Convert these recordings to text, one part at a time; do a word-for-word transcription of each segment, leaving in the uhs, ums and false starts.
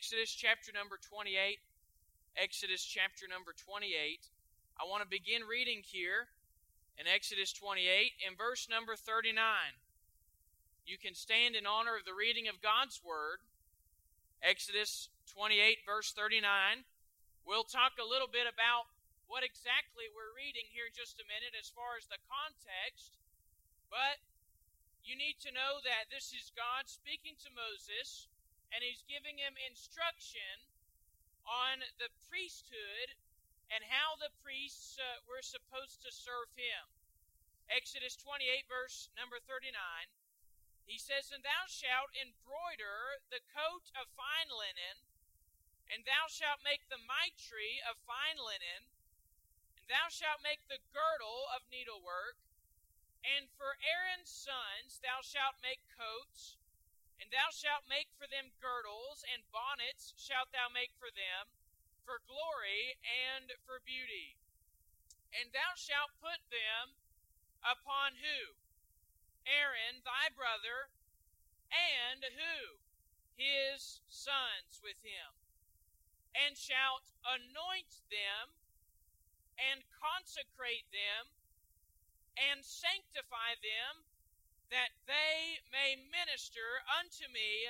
Exodus chapter number twenty-eight. Exodus chapter number twenty-eight. I want to begin reading here in Exodus twenty-eight in verse number thirty-nine. You can stand in honor of the reading of God's Word. Exodus twenty-eight, verse thirty-nine. We'll talk a little bit about what exactly we're reading here in just a minute as far as the context. But you need to know that this is God speaking to Moses, and He's giving him instruction on the priesthood and how the priests uh, were supposed to serve Him. Exodus twenty-eight, verse number thirty-nine. He says, "And thou shalt embroider the coat of fine linen, and thou shalt make the mitre of fine linen, and thou shalt make the girdle of needlework, and for Aaron's sons thou shalt make coats, and thou shalt make for them girdles, and bonnets shalt thou make for them, for glory and for beauty. And thou shalt put them upon" who? "Aaron thy brother, and" who? "His sons with him. And shalt anoint them, and consecrate them, and sanctify them, that they may minister unto me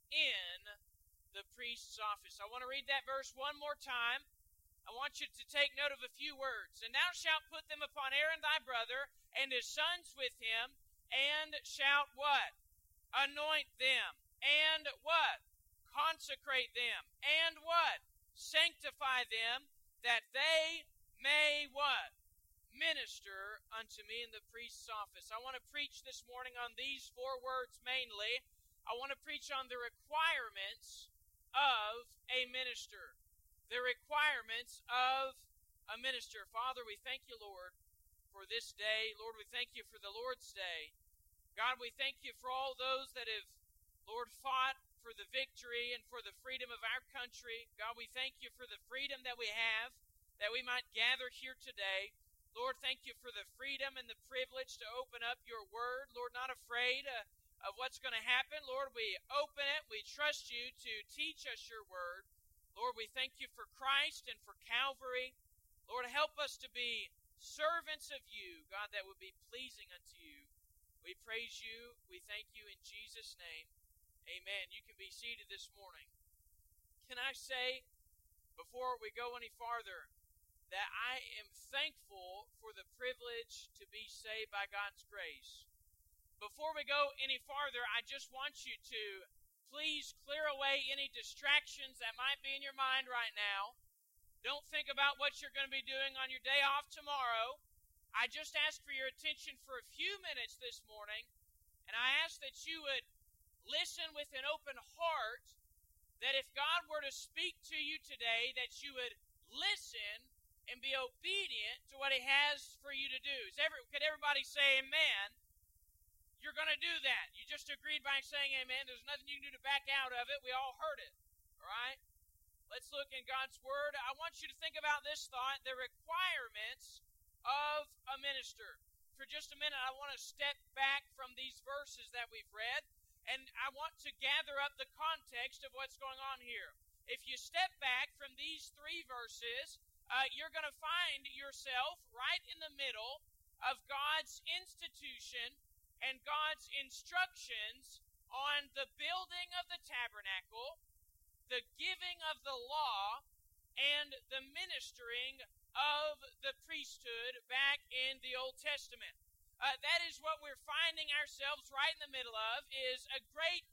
in the priest's office." I want to read that verse one more time. I want you to take note of a few words. "And thou shalt put them upon Aaron thy brother, and his sons with him, and shalt" what? "Anoint them." And what? "Consecrate them." And what? "Sanctify them, that they may" what? "Minister unto me in the priest's office." I want to preach this morning on these four words mainly. I want to preach on the requirements of a minister. The requirements of a minister. Father, we thank you, Lord, for this day. Lord, we thank you for the Lord's Day. God, we thank you for all those that have, Lord, fought for the victory and for the freedom of our country. God, we thank you for the freedom that we have, that we might gather here today. Lord, thank you for the freedom and the privilege to open up your word. Lord, not afraid uh, of what's going to happen. Lord, we open it. We trust you to teach us your word. Lord, we thank you for Christ and for Calvary. Lord, help us to be servants of you, God, that would be pleasing unto you. We praise you. We thank you in Jesus' name. Amen. You can be seated this morning. Can I say, before we go any farther, that I am thankful for the privilege to be saved by God's grace. Before we go any farther, I just want you to please clear away any distractions that might be in your mind right now. Don't think about what you're going to be doing on your day off tomorrow. I just ask for your attention for a few minutes this morning, and I ask that you would listen with an open heart, that if God were to speak to you today, that you would listen and be obedient to what He has for you to do. Is every, could everybody say amen? You're going to do that. You just agreed by saying amen. There's nothing you can do to back out of it. We all heard it. All right? Let's look in God's Word. I want you to think about this thought, the requirements of a minister. For just a minute, I want to step back from these verses that we've read, and I want to gather up the context of what's going on here. If you step back from these three verses, Uh, you're going to find yourself right in the middle of God's institution and God's instructions on the building of the tabernacle, the giving of the law, and the ministering of the priesthood back in the Old Testament. Uh, that is what we're finding ourselves right in the middle of, is a great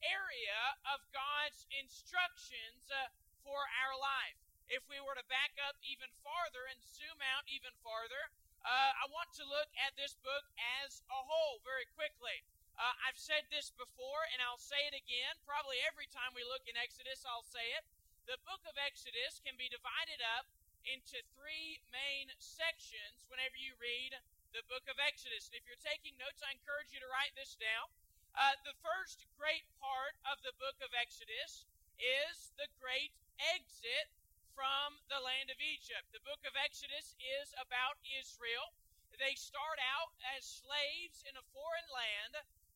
area of God's instructions uh, for our life. If we were to back up even farther and zoom out even farther, uh, I want to look at this book as a whole very quickly. Uh, I've said this before, and I'll say it again. Probably every time we look in Exodus, I'll say it. The book of Exodus can be divided up into three main sections whenever you read the book of Exodus. And if you're taking notes, I encourage you to write this down. Uh, the first great part of the book of Exodus is the great exit from the land of Egypt. The book of Exodus is about Israel. They start out as slaves in a foreign land.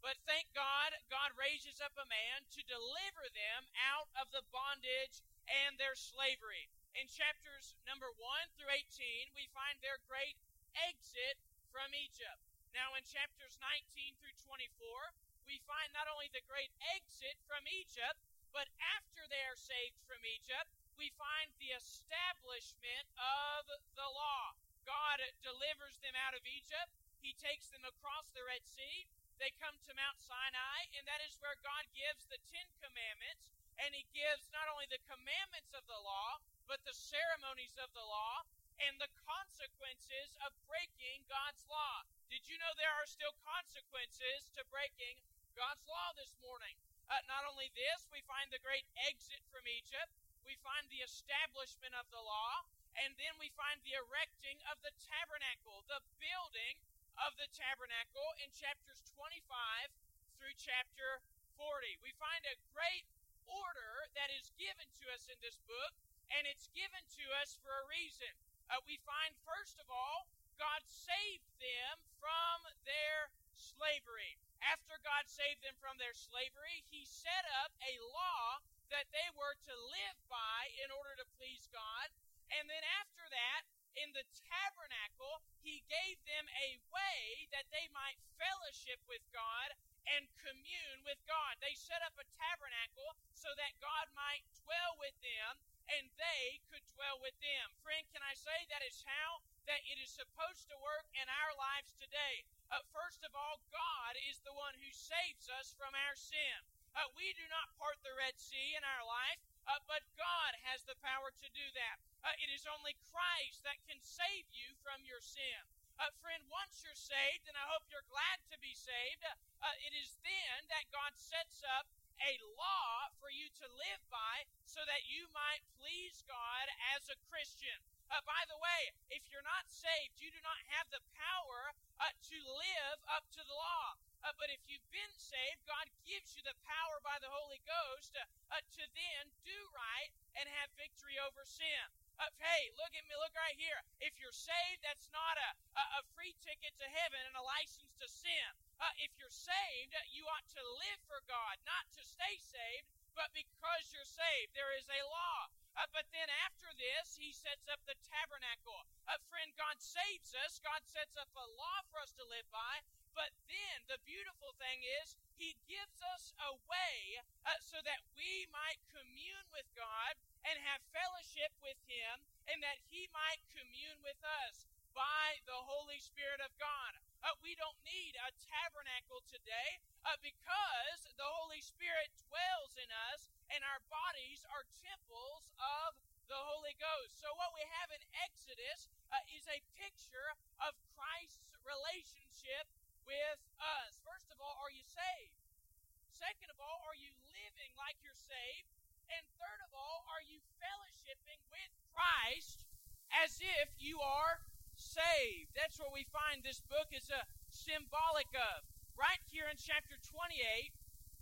But thank God, God raises up a man to deliver them out of the bondage and their slavery. In chapters number one through eighteen, we find their great exit from Egypt. Now in chapters nineteen through twenty-four, we find not only the great exit from Egypt, but after they are saved from Egypt, we find the establishment of the law. God delivers them out of Egypt. He takes them across the Red Sea. They come to Mount Sinai, and that is where God gives the Ten Commandments, and He gives not only the commandments of the law, but the ceremonies of the law, and the consequences of breaking God's law. Did you know there are still consequences to breaking God's law this morning? Uh, not only this, we find the great exit from Egypt, we find the establishment of the law, and then we find the erecting of the tabernacle, the building of the tabernacle in chapters twenty-five through chapter forty. We find a great order that is given to us in this book, and it's given to us for a reason. Uh, we find, first of all, God saved them from their slavery. After God saved them from their slavery, He set up a law that they were to live by in order to please God. And then after that, in the tabernacle, He gave them a way that they might fellowship with God and commune with God. They set up a tabernacle so that God might dwell with them and they could dwell with them. Friend, can I say that is how that it is supposed to work in our lives today? Uh, first of all, God is the one who saves us from our sin. Uh, we do not part the Red Sea in our life, uh, but God has the power to do that. Uh, it is only Christ that can save you from your sin. Uh, friend, once you're saved, and I hope you're glad to be saved, uh, it is then that God sets up a law for you to live by so that you might please God as a Christian. Uh, by the way, if you're not saved, you do not have the power uh, to live up to the law. Uh, but if you've been saved, God gives you the power by the Holy Ghost uh, uh, to then do right and have victory over sin. Uh, hey, look at me, look right here. If you're saved, that's not a, a, a free ticket to heaven and a license to sin. Uh, if you're saved, you ought to live for God, not to stay saved, but because you're saved. There is a law. Uh, but then after this, He sets up the tabernacle. Uh, friend, God saves us. God sets up a law for us to live by. But then the beautiful thing is He gives us a way uh, so that we might commune with God and have fellowship with Him, and that He might commune with us by the Holy Spirit of God. Uh, we don't need a tabernacle today uh, because the Holy Spirit dwells in us, and our bodies are temples of the Holy Ghost. So what we have in Exodus uh, is a picture of Christ's relationship with us. First of all, are you saved? Second of all, are you living like you're saved? And third of all, are you fellowshipping with Christ as if you are saved? That's what we find this book is a symbolic of. Right here in chapter twenty-eight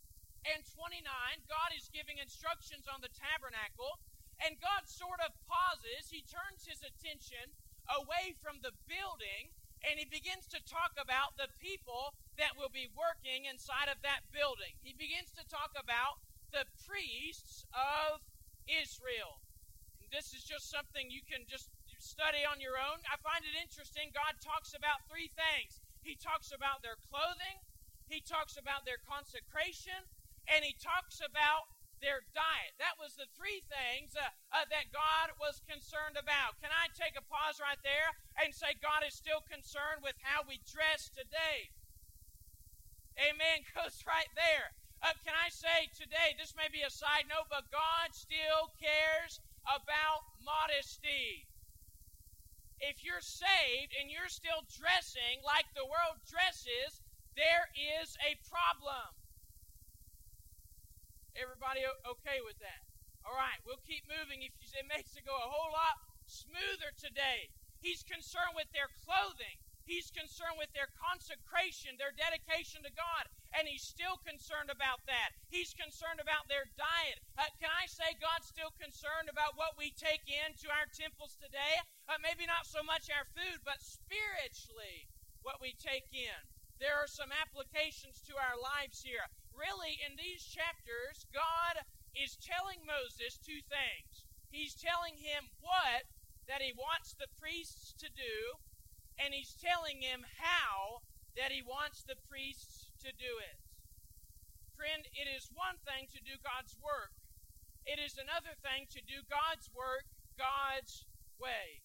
and twenty-nine, God is giving instructions on the tabernacle, and God sort of pauses. He turns His attention away from the building, and He begins to talk about the people that will be working inside of that building. He begins to talk about the priests of Israel. And this is just something you can just study on your own. I find it interesting. God talks about three things. He talks about their clothing, He talks about their consecration, and He talks about their diet. That was the three things uh, uh, that God was concerned about. Can I take a pause right there and say God is still concerned with how we dress today? Amen. Goes right there. Uh, can I say today, this may be a side note, but God still cares about modesty. If you're saved and you're still dressing like the world dresses, there is a problem. Everybody okay with that? All right, we'll keep moving. If you, it makes it go a whole lot smoother today. He's concerned with their clothing. He's concerned with their consecration, their dedication to God, and He's still concerned about that. He's concerned about their diet. Uh, can I say God's still concerned about what we take into our temples today? Uh, maybe not so much our food, but spiritually what we take in. there are some applications to our lives here. Really, in these chapters, God is telling Moses two things. He's telling him what that he wants the priests to do, and he's telling him how that he wants the priests to do it. Friend, it is one thing to do God's work. It is another thing to do God's work God's way.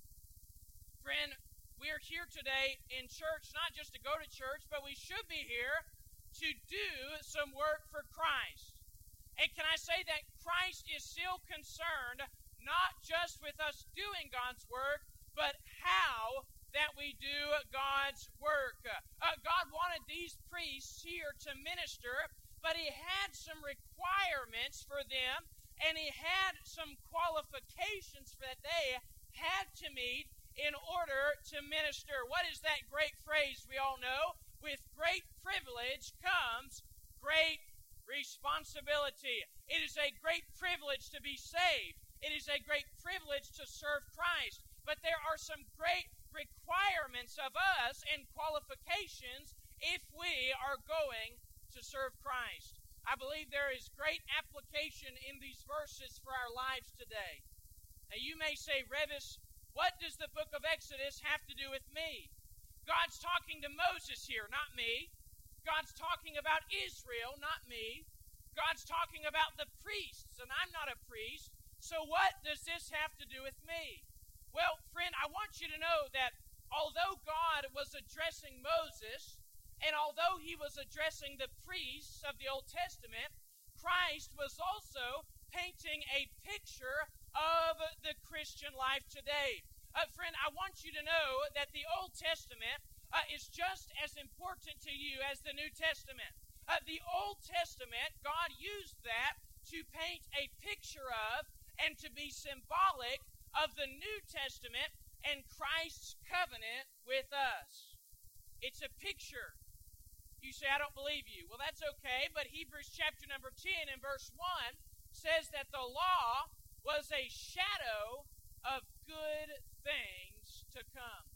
Friend, we're here today in church not just to go to church, but we should be here to do some work for Christ. And can I say that Christ is still concerned not just with us doing God's work, but how that we do God's work. Uh, God wanted these priests here to minister, but He had some requirements for them, and He had some qualifications that they had to meet in order to minister. What is that great phrase we all know? With great privilege comes great responsibility. It is a great privilege to be saved. It is a great privilege to serve Christ. But there are some great requirements of us and qualifications if we are going to serve Christ. I believe there is great application in these verses for our lives today. Now you may say, Revis, what does the book of Exodus have to do with me? God's talking to Moses here, not me. God's talking about Israel, not me. God's talking about the priests, and I'm not a priest. So what does this have to do with me? Well, friend, I want you to know that although God was addressing Moses, and although He was addressing the priests of the Old Testament, Christ was also painting a picture of the Christian life today. Uh, friend, I want you to know that the Old Testament uh, is just as important to you as the New Testament. Uh, the Old Testament, God used that to paint a picture of and to be symbolic of the New Testament and Christ's covenant with us. It's a picture. You say, I don't believe you. Well, that's okay, but Hebrews chapter number ten and verse one says that the law was a shadow of good things to come.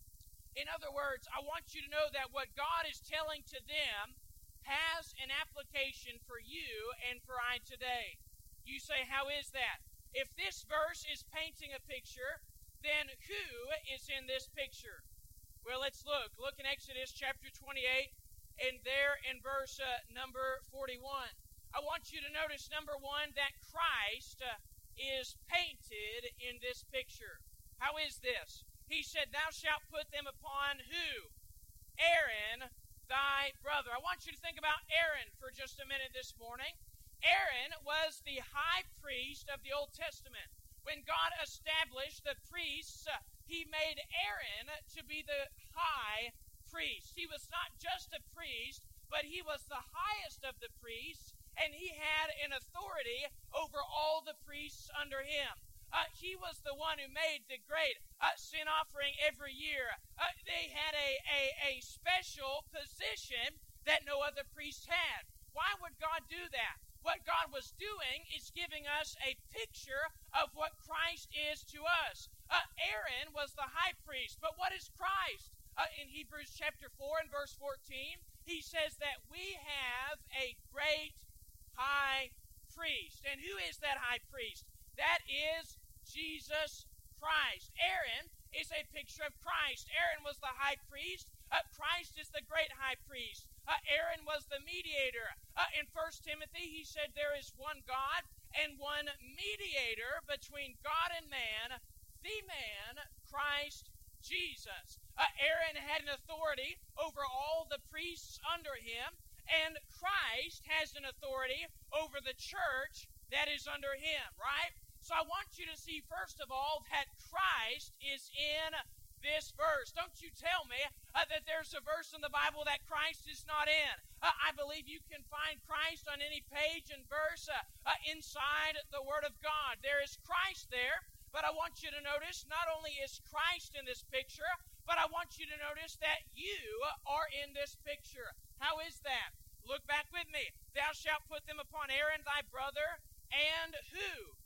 In other words, I want you to know that what God is telling to them has an application for you and for I today. You say, how is that? If this verse is painting a picture, then who is in this picture? Well, let's look. Look in Exodus chapter twenty-eight, and there in verse uh, number forty-one. I want you to notice, number one, that Christ uh, is painted in this picture. How is this? He said, thou shalt put them upon who? Aaron, thy brother. I want you to think about Aaron for just a minute this morning. Aaron was the high priest of the Old Testament. When God established the priests, uh, He made Aaron to be the high priest. He was not just a priest, but he was the highest of the priests, and he had an authority over all the priests under him. Uh, he was the one who made the great uh, sin offering every year. Uh, they had a, a, a special position that no other priest had. Why would God do that? What God was doing is giving us a picture of what Christ is to us. Uh, Aaron was the high priest, but what is Christ? Uh, in Hebrews chapter four and verse fourteen, he says that we have a great high priest. And who is that high priest? That is Jesus Christ. Aaron is a picture of Christ. Aaron was the high priest. Uh, Christ is the great high priest. Uh, Aaron was the mediator. Uh, in First Timothy, he said there is one God and one mediator between God and man, the man, Christ Jesus. Uh, Aaron had an authority over all the priests under him, and Christ has an authority over the church that is under him, right? So I want you to see, first of all, that Christ is in this verse. Don't you tell me uh, that there's a verse in the Bible that Christ is not in. Uh, I believe you can find Christ on any page and verse uh, uh, inside the Word of God. There is Christ there, but I want you to notice not only is Christ in this picture, but I want you to notice that you are in this picture. How is that? Look back with me. Thou shalt put them upon Aaron thy brother, and who?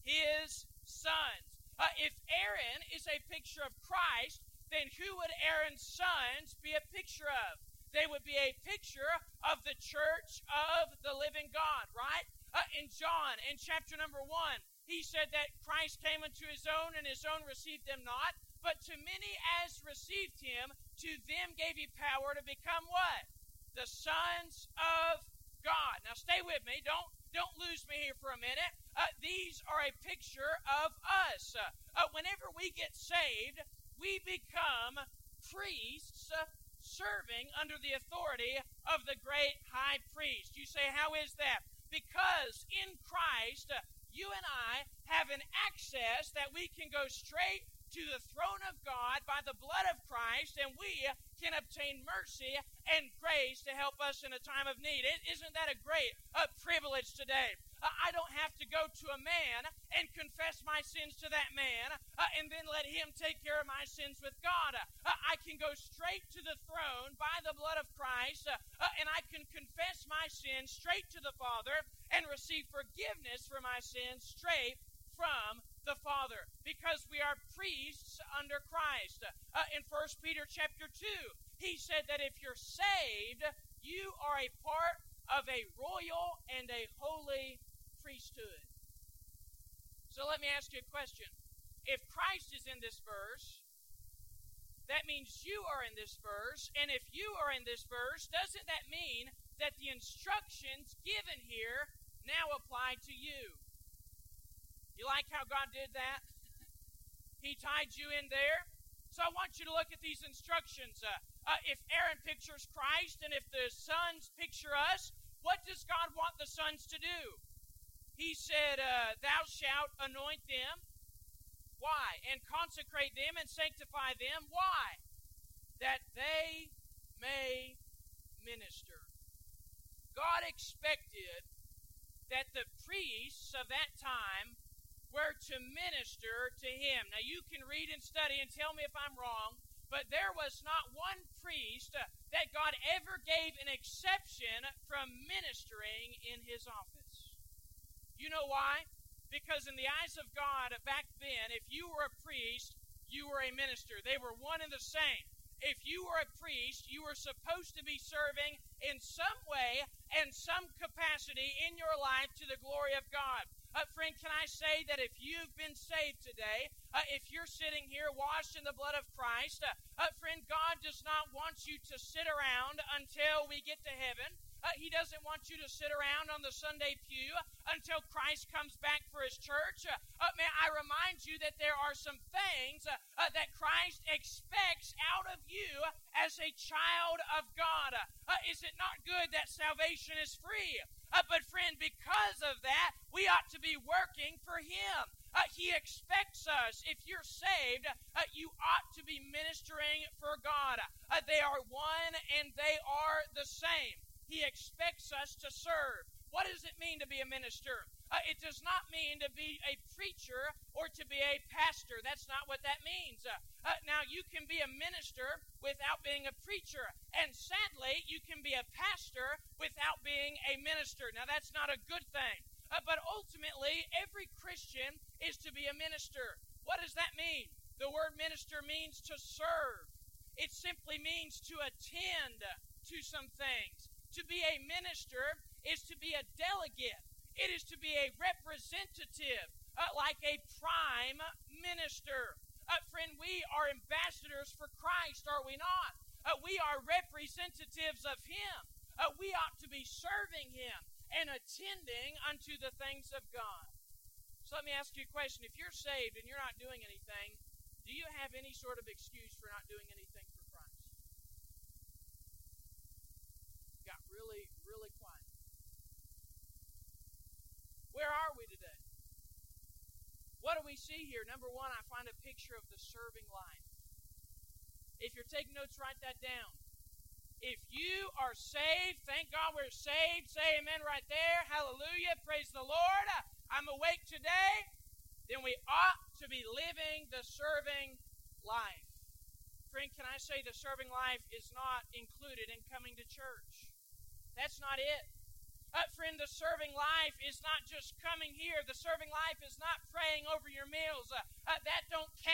His sons. Uh, if Aaron is a picture of Christ, then who would Aaron's sons be a picture of? they would be a picture of the church of the living God, right? Uh, in John, in chapter number one, he said that Christ came unto his own, and his own received him not. But to many as received him, to them gave he power to become what? The sons of God. Now stay with me. Don't, don't lose me here for a minute. Uh, these are a picture of us. Uh, uh, whenever we get saved, we become priests uh, serving under the authority of the great high priest. You say, how is that? Because in Christ, uh, you and I have an access that we can go straight to the throne of God by the blood of Christ, and we can obtain mercy and grace to help us in a time of need. Isn't that a great uh, privilege today? Uh, I don't have to go to a man and confess my sins to that man uh, and then let him take care of my sins with God. Uh, I can go straight to the throne by the blood of Christ, uh, uh, and I can confess my sins straight to the Father and receive forgiveness for my sins straight from the Father, because we are priests under Christ. Uh, in First Peter chapter two, he said that if you're saved, you are a part of a royal and a holy priesthood. So let me ask you a question. If Christ is in this verse, that means you are in this verse, and if you are in this verse, doesn't that mean that the instructions given here now apply to you? You like how God did that? He tied you in there. So I want you to look at these instructions. Uh, uh, if Aaron pictures Christ and if the sons picture us, what does God want the sons to do? He said, uh, thou shalt anoint them. Why? And consecrate them and sanctify them. Why? That they may minister. God expected that the priests of that time were to minister to him. Now you can read and study and tell me if I'm wrong, but there was not one priest uh, that God ever gave an exception from ministering in his office. You know why? Because in the eyes of God back then, if you were a priest, you were a minister. They were one and the same. If you were a priest, you were supposed to be serving in some way and some capacity in your life to the glory of God. Uh, friend, can I say that if you've been saved today, uh, if you're sitting here washed in the blood of Christ, uh, uh, friend, God does not want you to sit around until we get to heaven. Uh, he doesn't want you to sit around on the Sunday pew until Christ comes back for his church. Uh, uh, may I remind you that there are some things uh, uh, that Christ expects out of you as a child of God. Uh, uh, is it not good that salvation is free? Uh, but friend, because of that, we ought to be working for him. Uh, he expects us, if you're saved, uh, you ought to be ministering for God. Uh, they are one and they are the same. He expects us to serve. What does it mean to be a minister? Uh, it does not mean to be a preacher or to be a pastor. That's not what that means. Uh, uh, now, you can be a minister without being a preacher. And sadly, you can be a pastor without being a minister. Now, that's not a good thing. Uh, but ultimately, every Christian is to be a minister. What does that mean? The word minister means to serve. It simply means to attend to some things. To be a minister is to be a delegate. It is to be a representative, uh, like a prime minister. Uh, friend, we are ambassadors for Christ, are we not? Uh, we are representatives of him. Uh, we ought to be serving him and attending unto the things of God. So let me ask you a question. If you're saved and you're not doing anything, do you have any sort of excuse for not doing anything for Christ? Got really, really quiet. Where are we today? What do we see here? Number one, I find a picture of the serving life. If you're taking notes, write that down. If you are saved, thank God we're saved. Say amen right there. Hallelujah. Praise the Lord. I'm awake today. Then we ought to be living the serving life. Friend, can I say the serving life is not included in coming to church? That's not it. Uh, friend, the serving life is not just coming here. The serving life is not praying over your meals. Uh, uh, that don't count toward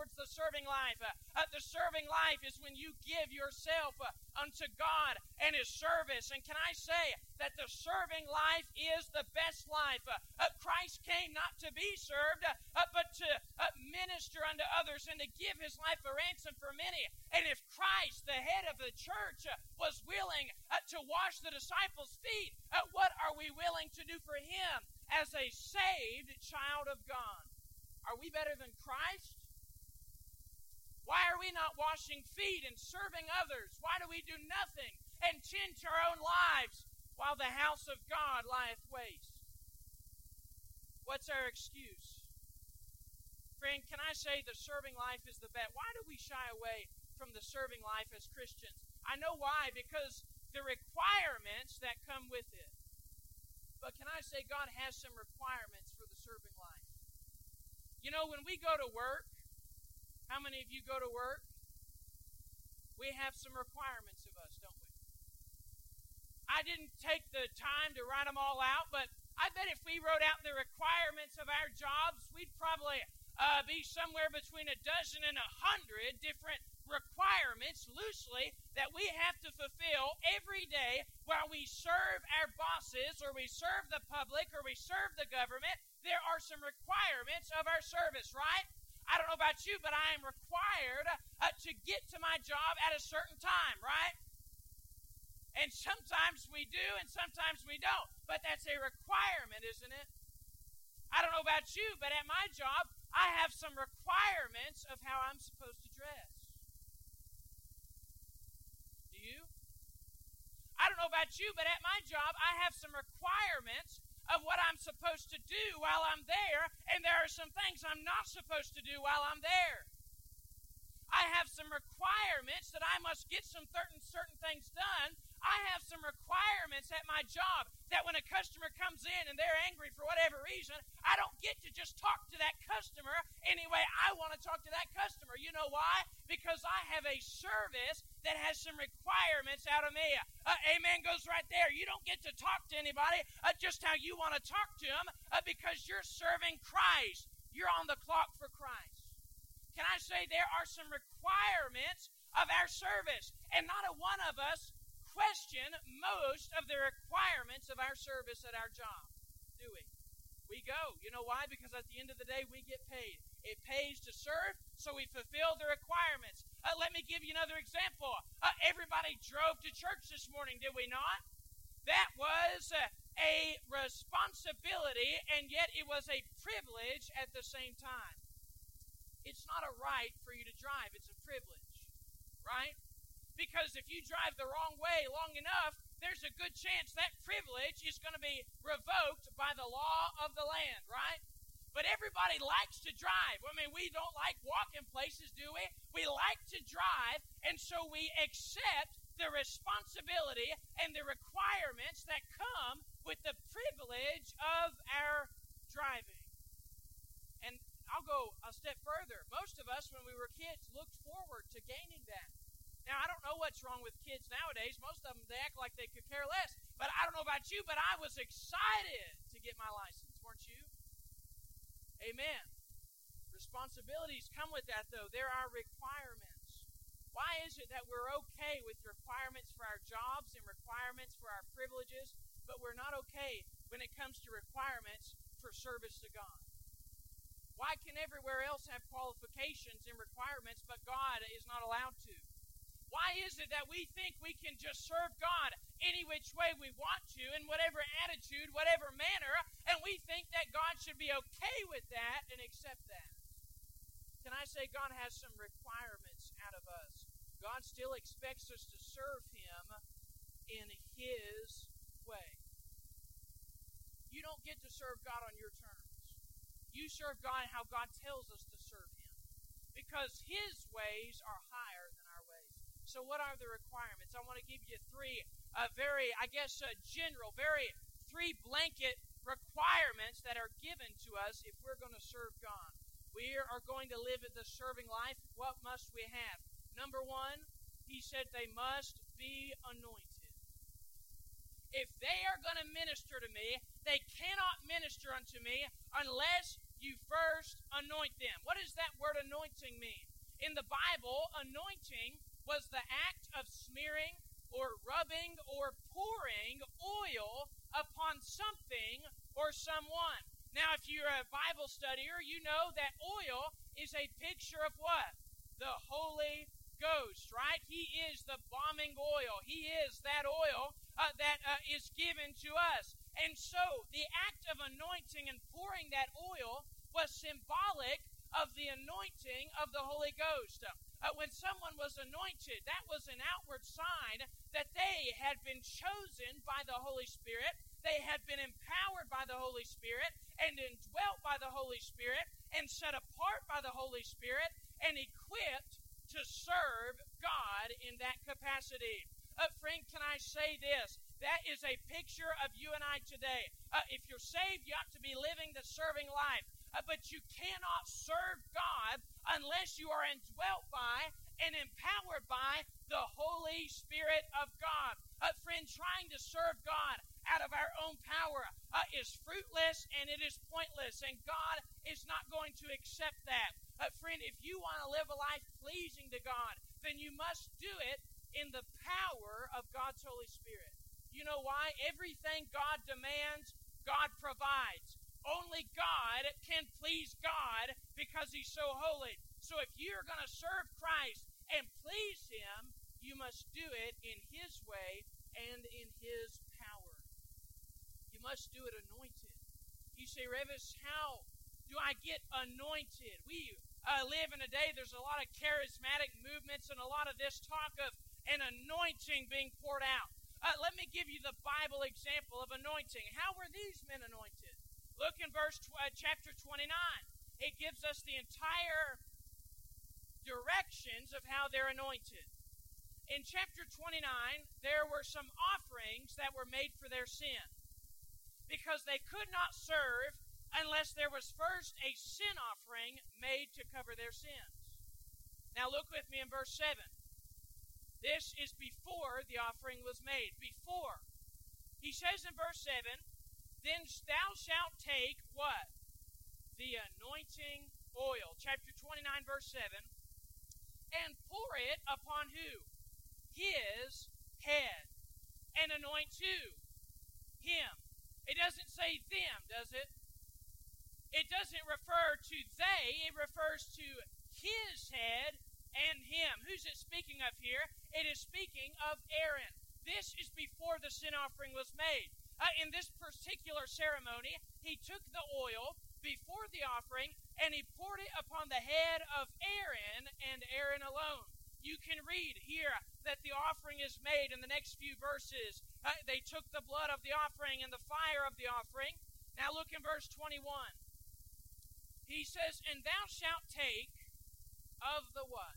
towards the serving life. Uh, uh, the serving life is when you give yourself uh, unto God and His service. And can I say that the serving life is the best life? Uh, uh, Christ came not to be served, uh, uh, but to uh, minister unto others and to give His life a ransom for many. And if Christ, the head of the church, uh, was willing uh, to wash the disciples' feet, uh, what are we willing to do for Him as a saved child of God? Are we better than Christ? Why are we not washing feet and serving others? Why do we do nothing and tend to our own lives while the house of God lieth waste? What's our excuse? Friend, can I say the serving life is the best? Why do we shy away from the serving life as Christians? I know why, because the requirements that come with it. But can I say God has some requirements for the serving life? You know, when we go to work, how many of you go to work? We have some requirements of us, don't we? I didn't take the time to write them all out, but I bet if we wrote out the requirements of our jobs, we'd probably uh, be somewhere between a dozen and a hundred different requirements, loosely, that we have to fulfill every day while we serve our bosses, or we serve the public, or we serve the government. There are some requirements of our service, right? I don't know about you, but I am required uh, to get to my job at a certain time, right? And sometimes we do, and sometimes we don't. But that's a requirement, isn't it? I don't know about you, but at my job, I have some requirements of how I'm supposed to dress. Do you? I don't know about you, but at my job, I have some requirements of what I'm supposed to do while I'm there, and there are some things I'm not supposed to do while I'm there. I have some requirements that I must get some certain, certain things done. I have some requirements at my job that when a customer comes in and they're angry for whatever reason, I don't get to just talk to that customer any way I want to talk to that customer. You know why? Because I have a service that has some requirements out of me. Uh, amen goes right there. You don't get to talk to anybody uh, just how you want to talk to them uh, because you're serving Christ. You're on the clock for Christ. Can I say there are some requirements of our service, and not a one of us question most of the requirements of our service at our job, do we? We go. You know why? Because at the end of the day, we get paid. It pays to serve, so we fulfill the requirements. Uh, let me give you another example. Uh, everybody drove to church this morning, did we not? That was uh, a responsibility, and yet it was a privilege at the same time. It's not a right for you to drive. It's a privilege, right? Because if you drive the wrong way long enough, there's a good chance that privilege is going to be revoked by the law of the land, right? But everybody likes to drive. I mean, we don't like walking places, do we? We like to drive, and so we accept the responsibility and the requirements that come with the privilege of our driving. And I'll go a step further. Most of us, when we were kids, looked forward to gaining that. Now, I don't know what's wrong with kids nowadays. Most of them, they act like they could care less. But I don't know about you, but I was excited to get my license. Weren't you? Amen. Responsibilities come with that, though. There are requirements. Why is it that we're okay with requirements for our jobs and requirements for our privileges, but we're not okay when it comes to requirements for service to God? Why can everywhere else have qualifications and requirements, but God is not allowed to? Why is it that we think we can just serve God any which way we want to, in whatever attitude, whatever manner, and we think that God should be okay with that and accept that? Can I say God has some requirements out of us? God still expects us to serve Him in His way. You don't get to serve God on your terms. You serve God how God tells us to serve Him, because His ways are higher than our ways. So what are the requirements? I want to give you three uh, very, I guess, uh, general, very three blanket requirements that are given to us if we're going to serve God. We are going to live in the serving life. What must we have? Number one, He said they must be anointed. If they are going to minister to me, they cannot minister unto me unless you first anoint them. What does that word word anointing mean? In the Bible, anointing was the act of smearing or rubbing or pouring oil upon something or someone. Now, if you're a Bible studier, you know that oil is a picture of what? The Holy Ghost, right? He is the bombing oil. He is that oil uh, that uh, is given to us. And so, the act of anointing and pouring that oil was symbolic of the anointing of the Holy Ghost. Uh, when someone was anointed, that was an outward sign that they had been chosen by the Holy Spirit, they had been empowered by the Holy Spirit, and indwelt by the Holy Spirit, and set apart by the Holy Spirit, and equipped to serve God in that capacity. Uh, friend, can I say this? That is a picture of you and I today. Uh, if you're saved, you ought to be living the serving life. Uh, but you cannot serve God unless you are indwelt by and empowered by the Holy Spirit of God. Uh, friend, trying to serve God out of our own power uh, is fruitless and it is pointless, and God is not going to accept that. Uh, friend, if you want to live a life pleasing to God, then you must do it in the power of God's Holy Spirit. You know why? Everything God demands, God provides. Only God can please God because He's so holy. So if you're going to serve Christ and please Him, you must do it in His way and in His power. You must do it anointed. You say, Revis, how do I get anointed? We uh, live in a day, there's a lot of charismatic movements and a lot of this talk of an anointing being poured out. Uh, let me give you the Bible example of anointing. How were these men anointed? Look in verse uh, chapter twenty-nine. It gives us the entire directions of how they're anointed. In chapter twenty-nine, there were some offerings that were made for their sin, because they could not serve unless there was first a sin offering made to cover their sins. Now look with me in verse seven. This is before the offering was made. Before. He says in verse seven, Then thou shalt take what? The anointing oil. Chapter twenty-nine, verse seven. And pour it upon who? His head. And anoint who? Him. It doesn't say them, does it? It doesn't refer to they. It refers to his head and him. Who's it speaking of here? It is speaking of Aaron. This is before the sin offering was made. Uh, in this particular ceremony, he took the oil before the offering and he poured it upon the head of Aaron and Aaron alone. You can read here that the offering is made in the next few verses. Uh, they took the blood of the offering and the fire of the offering. Now look in verse twenty-one. He says, And thou shalt take of the what?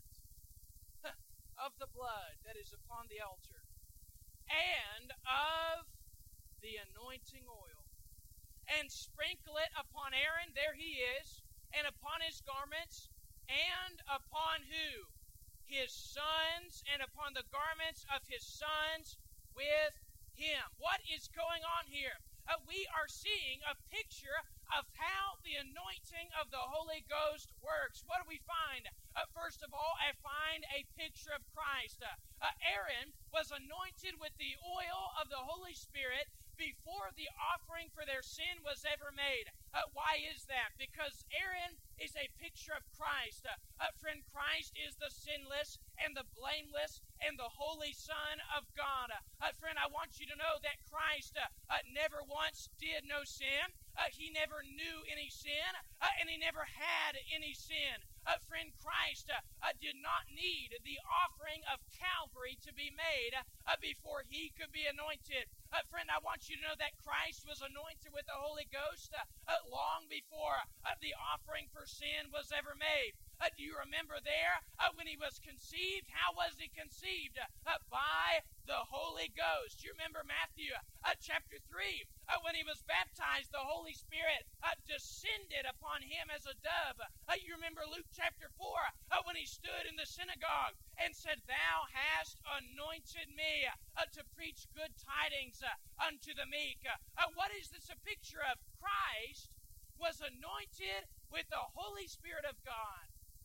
Of the blood that is upon the altar, and of the anointing oil, and sprinkle it upon Aaron, there he is, and upon his garments, and upon who? His sons, and upon the garments of his sons with him. What is going on here? Uh, we are seeing a picture of how the anointing of the Holy Ghost works. What do we find? Uh, first of all, I find a picture of Christ. Uh, uh, Aaron was anointed with the oil of the Holy Spirit before the offering for their sin was ever made. Uh, why is that? Because Aaron is a picture of Christ. Uh, uh, friend, Christ is the sinless and the blameless and the holy Son of God. Uh, friend, I want you to know that Christ uh, uh, never once did no sin. Uh, he never knew any sin, uh, and he never had any sin. Uh, friend, Christ uh, uh, did not need the offering of Calvary to be made uh, before he could be anointed. Uh, friend, I want you to know that Christ was anointed with the Holy Ghost uh, uh, long before uh, the offering for sin was ever made. Uh, do you remember there uh, when he was conceived? How was he conceived? Uh, by the Holy Ghost. You remember Matthew uh, chapter three, uh, when he was baptized, the Holy Spirit uh, descended upon him as a dove. Uh, you remember Luke chapter four, uh, when he stood in the synagogue and said, Thou hast anointed me uh, to preach good tidings uh, unto the meek. Uh, what is this a picture of? Christ was anointed with the Holy Spirit of God.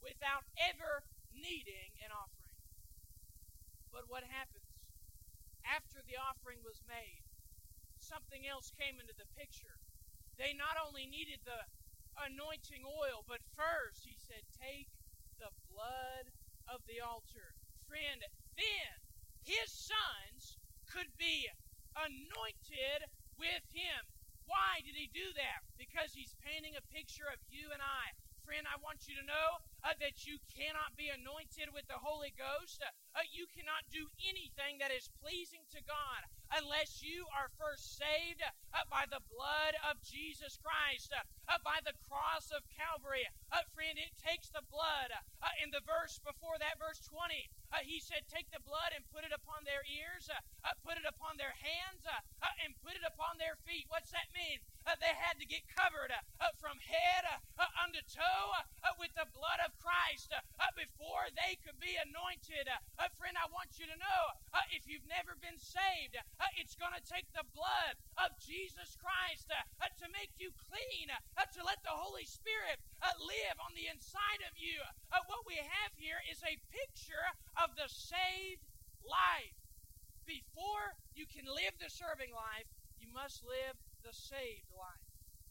without ever needing an offering. But what happens? After the offering was made, something else came into the picture. They not only needed the anointing oil, but first, he said, take the blood of the altar. Friend, then his sons could be anointed with him. Why did he do that? Because he's painting a picture of you and I. Friend, I want you to know uh, that you cannot be anointed with the Holy Ghost. Uh, uh, you cannot do anything that is pleasing to God unless you are first saved uh, by the blood of Jesus Christ, uh, uh, by the cross of Calvary. Uh, friend, it takes the blood. Uh, in the verse before that, verse twenty, uh, he said, take the blood and put it upon their ears, uh, uh, put it upon their hands, uh, uh, and put it upon their feet. What's that mean? Uh, they had to get covered uh, uh, from head uh, uh, unto toe uh, uh, with the blood of Christ uh, uh, before they could be anointed. Uh, uh, friend, I want you to know, uh, if you've never been saved, uh, it's going to take the blood of Jesus Christ uh, uh, to make you clean, uh, to let the Holy Spirit uh, live on the inside of you. Uh, what we have here is a picture of the saved life. Before you can live the serving life, you must live the saved life.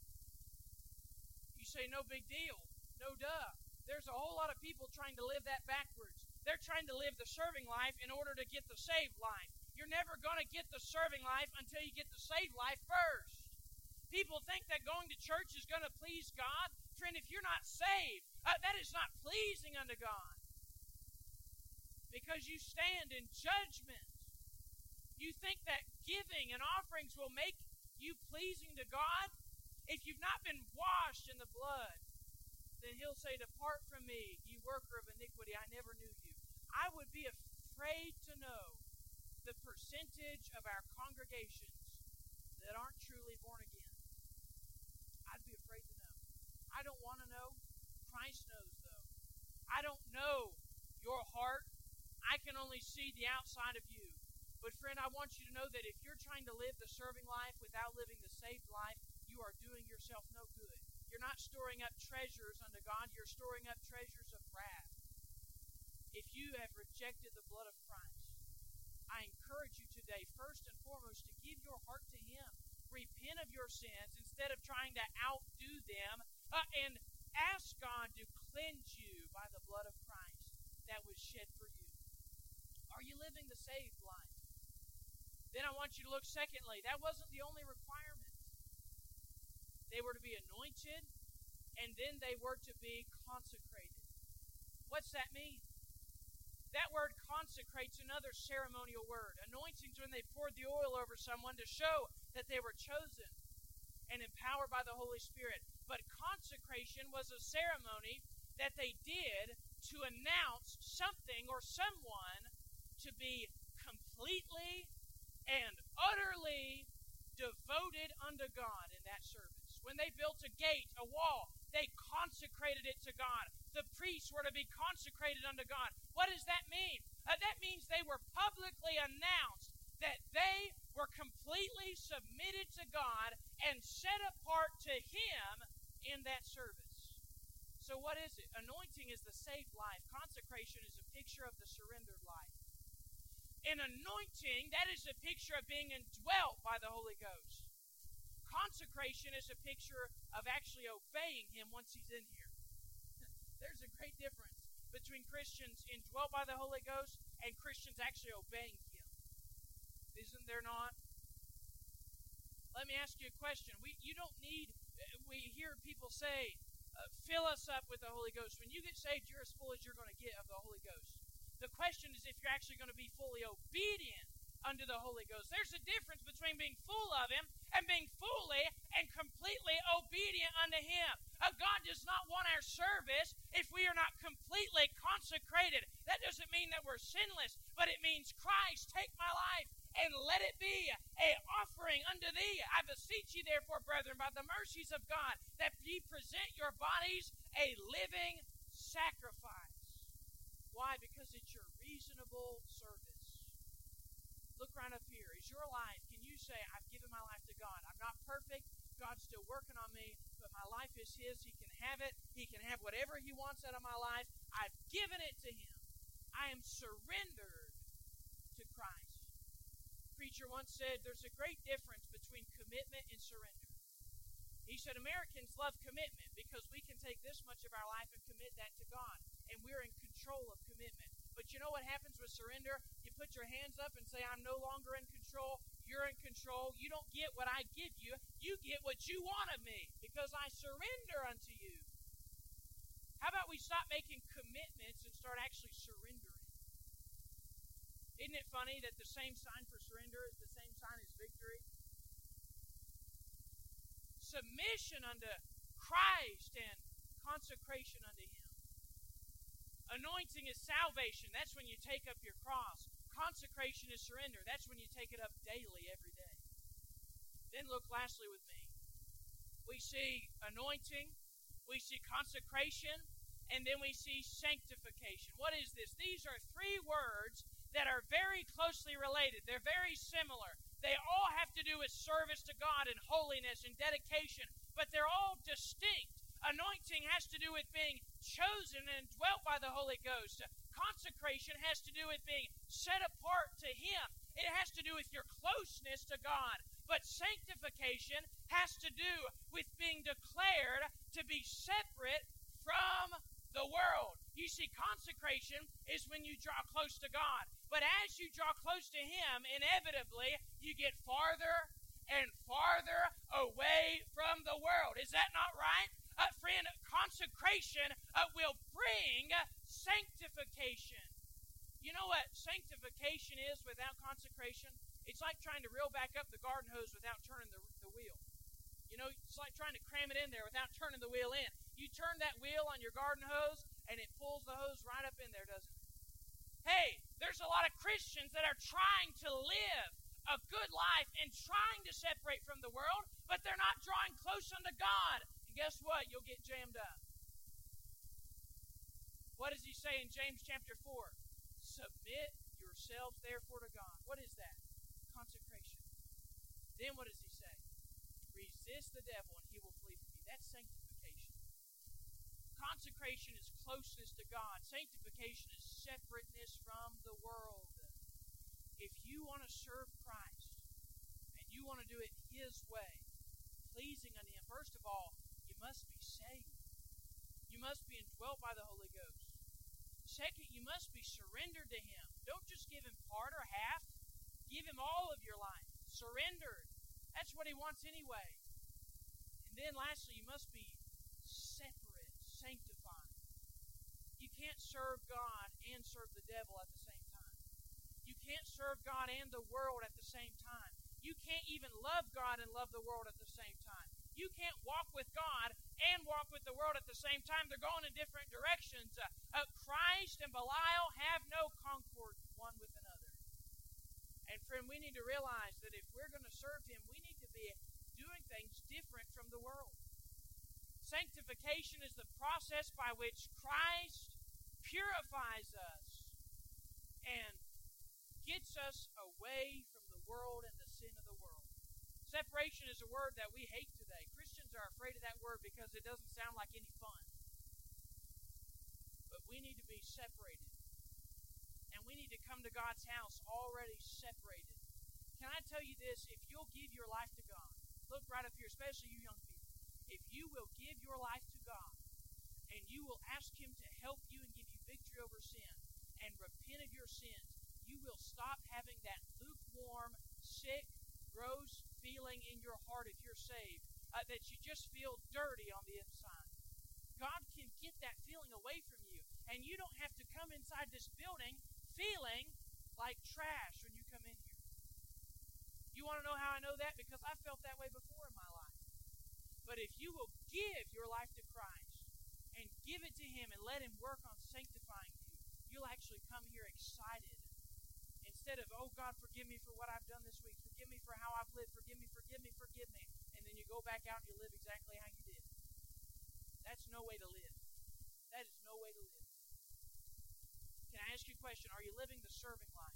You say, no big deal. No duh. There's a whole lot of people trying to live that backwards. They're trying to live the serving life in order to get the saved life. You're never going to get the serving life until you get the saved life first. People think that going to church is going to please God. Friend, if you're not saved, uh, that is not pleasing unto God. Because you stand in judgment. You think that giving and offerings will make you pleasing to God? If you've not been washed in the blood, then he'll say, depart from me, ye worker of iniquity, I never knew you. I would be afraid to know the percentage of our congregations that aren't truly born again. I'd be afraid to know. I don't want to know. Christ knows, though. I don't know your heart. I can only see the outside of you. But friend, I want you to know that if you're trying to live the serving life without living the saved life, you are doing yourself no good. You're not storing up treasures unto God. You're storing up treasures of wrath. If you have rejected the blood of Christ, I encourage you today, first and foremost, to give your heart to Him. Repent of your sins instead of trying to outdo them, uh, and ask God to cleanse you by the blood of Christ that was shed for you. Are you living the saved life? Then I want you to look secondly. That wasn't the only requirement. They were to be anointed, and then they were to be consecrated. What's that mean? That word consecrate's another ceremonial word. Anointing's when they poured the oil over someone to show that they were chosen and empowered by the Holy Spirit. But consecration was a ceremony that they did to announce something or someone to be completely and utterly devoted unto God in that service. When they built a gate, a wall, they consecrated it to God. The priests were to be consecrated unto God. What does that mean? Uh, that means they were publicly announced that they were completely submitted to God and set apart to Him in that service. So what is it? Anointing is the saved life. Consecration is a picture of the surrendered life. In anointing, that is a picture of being indwelt by the Holy Ghost. Consecration is a picture of actually obeying Him once He's in here. There's a great difference between Christians indwelt by the Holy Ghost and Christians actually obeying Him. Isn't there not? Let me ask you a question. We you don't need, we hear people say, uh, fill us up with the Holy Ghost. When you get saved, you're as full as you're going to get of the Holy Ghost. The question is if you're actually going to be fully obedient unto the Holy Ghost. There's a difference between being full of Him and being fully and completely obedient unto Him. Uh, God does not want our service if we are not completely consecrated. That doesn't mean that we're sinless, but it means, Christ, take my life and let it be an offering unto Thee. I beseech you, therefore, brethren, by the mercies of God, that ye present your bodies a living sacrifice. Why? Because it's your reasonable service. Look right up here. Is your life, can you say, I've given my life to God? I'm not perfect. God's still working on me, but my life is His. He can have it. He can have whatever He wants out of my life. I've given it to Him. I am surrendered to Christ. A preacher once said there's a great difference between commitment and surrender. He said Americans love commitment because we can take this much of our life and commit that to God, and we're in control of commitment. But you know what happens with surrender? You put your hands up and say, I'm no longer in control. You're in control. You don't get what I give you. You get what you want of me because I surrender unto you. How about we stop making commitments and start actually surrendering? Isn't it funny that the same sign for surrender is the same sign as victory? Submission unto Christ and consecration unto Him. Anointing is salvation. That's when you take up your cross. Consecration is surrender. That's when you take it up daily, every day. Then look lastly with me. We see anointing, we see consecration, and then we see sanctification. What is this? These are three words that are very closely related. They're very similar. They all have to do with service to God and holiness and dedication, but they're all distinct. Anointing has to do with being chosen and dwelt by the Holy Ghost. Consecration has to do with being set apart to Him. It has to do with your closeness to God. But sanctification has to do with being declared to be separate from the world. You see, consecration is when you draw close to God. But as you draw close to Him, inevitably, you get farther and farther away from the world. Is that not right? Uh, friend, consecration uh, will bring sanctification. You know what sanctification is without consecration? It's like trying to reel back up the garden hose without turning the, the wheel. You know, it's like trying to cram it in there without turning the wheel in. You turn that wheel on your garden hose, and it pulls the hose right up in there, doesn't it? Hey, there's a lot of Christians that are trying to live a good life and trying to separate from the world, but they're not drawing close unto God. And guess what? You'll get jammed up. What does He say in James chapter four? Submit yourselves therefore to God. What is that? Consecration. Then what does He say? Resist the devil and he will flee from you. That's sanctification. Consecration is closeness to God. Sanctification is separateness from the world. If you want to serve Christ and you want to do it His way, pleasing unto Him, first of all, you must be saved. You must be indwelt by the Holy Ghost. Second, you must be surrendered to Him. Don't just give Him part or half. Give Him all of your life. Surrendered. That's what He wants anyway. And then lastly, you must be separate, sanctified. You can't serve God and serve the devil at the same time. You can't serve God and the world at the same time. You can't even love God and love the world at the same time. You can't walk with God and walk with the world at the same time. They're going in different directions. Uh, uh, Christ and Belial have no concord one with another. And friend, we need to realize that if we're going to serve Him, we need to be doing things different from the world. Sanctification is the process by which Christ purifies us and gets us away from the world and the sin of the world. Separation is a word that we hate today. Christians are afraid of that word because it doesn't sound like any fun. But we need to be separated. And we need to come to God's house already separated. Can I tell you this? If you'll give your life to God, look right up here, especially you young people. If you will give your life to God, and you will ask Him to help you and give you victory over sin, and repent of your sins, you will stop having that lukewarm, sick, gross feeling in your heart if you're saved, uh, that you just feel dirty on the inside. God can get that feeling away from you, and you don't have to come inside this building feeling like trash when you come in here. You want to know how I know that? Because I felt that way before in my life. But if you will give your life to Christ and give it to Him and let Him work on sanctifying you, you'll actually come here excited. Instead of, oh God, forgive me for what I've done this week. Forgive me for how I've lived. Forgive me, forgive me, forgive me. And then you go back out and you live exactly how you did. That's no way to live. That is no way to live. Can I ask you a question? Are you living the serving life?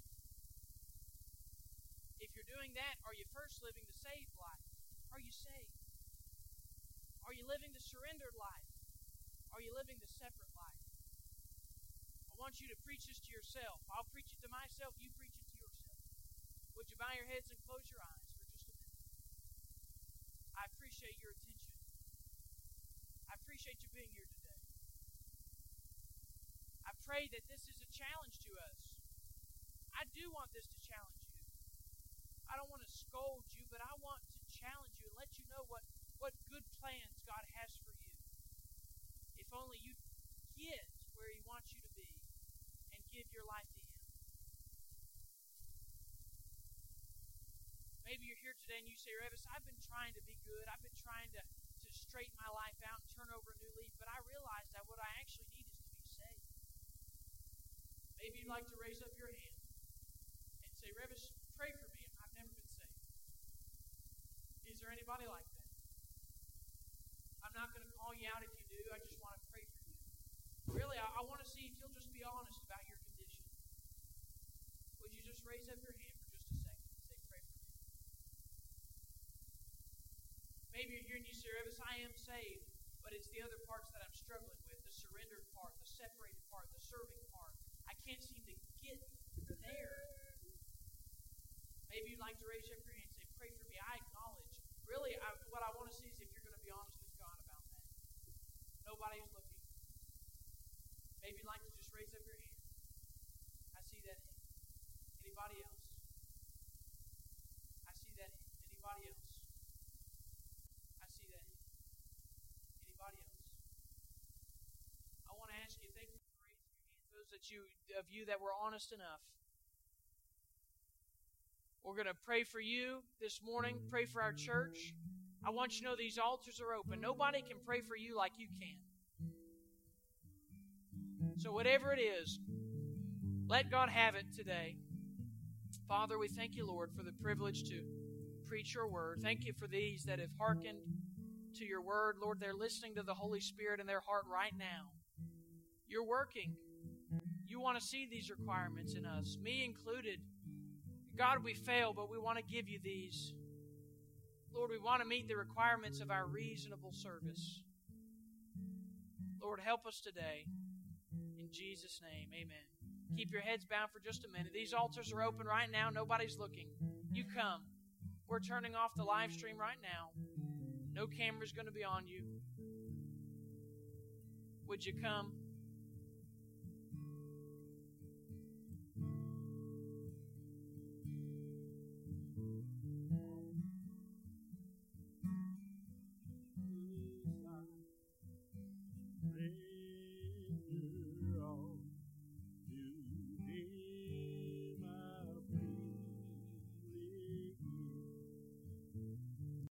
If you're doing that, are you first living the saved life? Are you saved? Are you living the surrendered life? Are you living the separate life? want you to preach this to yourself. I'll preach it to myself. You preach it to yourself. Would you bow your heads and close your eyes for just a minute? I appreciate your attention. I appreciate you being here today. I pray that this is a challenge to us. I do want this to challenge you. I don't want to scold you, but I want to challenge you and let you know what, what good plans God has for you. If only you get where He wants you to be and give your life to Him. Maybe you're here today and you say, Revis, I've been trying to be good. I've been trying to, to straighten my life out and turn over a new leaf, but I realize that what I actually need is to be saved. Maybe you'd like to raise up your hand and say, Revis, pray for me. I've never been saved. Is there anybody like that? I'm not going to call you out if you do. I just want to pray for you. Really, I, I want to see if you'll just be honest about your condition. Would you just raise up your hand for just a second and say, pray for me? Maybe you're here and you say, Revis, I am saved, but it's the other parts that I'm struggling with, the surrendered part, the separated part, the serving part. I can't seem to get there. Maybe you'd like to raise up your hand and say, pray for me. I acknowledge. Really, I, what I want to see is if you're going to be honest with God about that. Nobody's looking. Maybe you'd like to just raise up your hand. I see that hand. Anybody else? I see that hand. Anybody else? I see that hand. Anybody else? I want to ask you, thank you for raising your hand. Those that you, of you that were honest enough. We're going to pray for you this morning, pray for our church. I want you to know these altars are open. Nobody can pray for you like you can. So whatever it is, let God have it today. Father, we thank you, Lord, for the privilege to preach your word. Thank you for these that have hearkened to your word. Lord, they're listening to the Holy Spirit in their heart right now. You're working. You want to see these requirements in us, me included. God, we fail, but we want to give you these. Lord, we want to meet the requirements of our reasonable service. Lord, help us today. In Jesus' name, amen. Keep your heads bowed for just a minute. These altars are open right now. Nobody's looking. You come. We're turning off the live stream right now. No camera's going to be on you. Would you come? Bring your